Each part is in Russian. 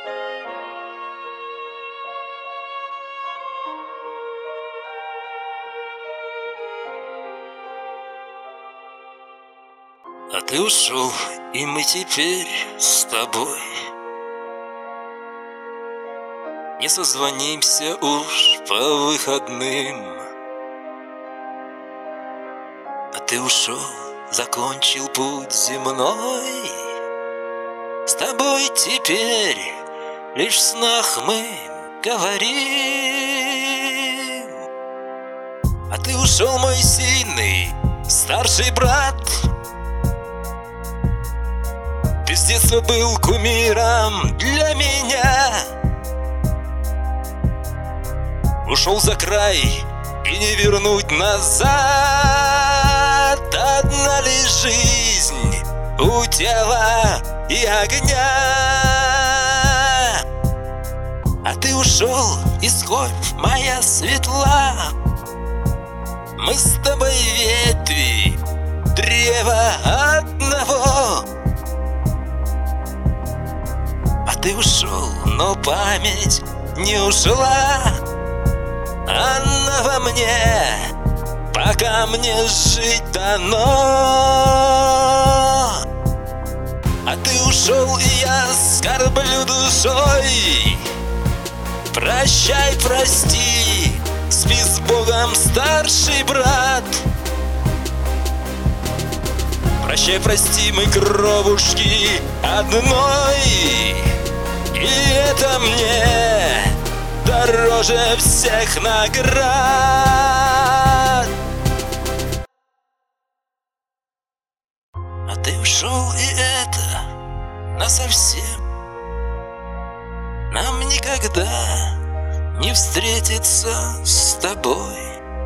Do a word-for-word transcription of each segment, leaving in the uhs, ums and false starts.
А ты ушел, и мы теперь с тобой не созвонимся уж по выходным. А ты ушел, закончил путь земной. С тобой теперь лишь в снах мы говорим. А ты ушел, мой сильный старший брат. Ты с детства был кумиром для меня. Ушел за край и не вернуть назад. Одна лишь жизнь у тела и огня. А ты ушел, и скорбь моя светла. Мы с тобой ветви древа одного. А ты ушел, но память не ушла. Она во мне, пока мне жить дано. А ты ушел, и я скорблю душой. Прощай, прости, спи с Богом, старший брат. Прощай, прости, мы кровушки одной. И это мне дороже всех наград. А ты ушел, и это насовсем. Нам никогда не встретиться с тобой.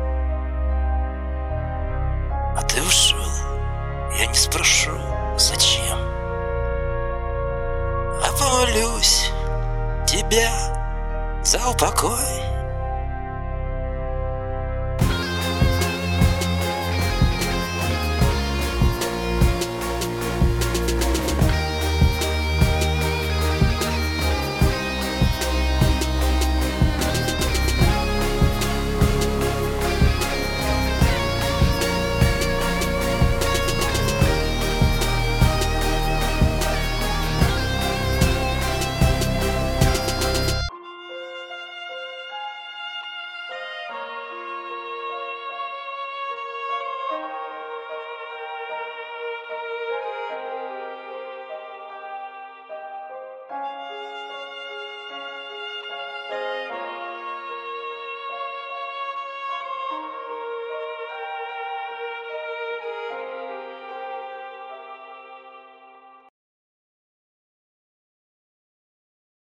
А ты ушел, я не спрошу, зачем. А помолюсь тебя за упокой.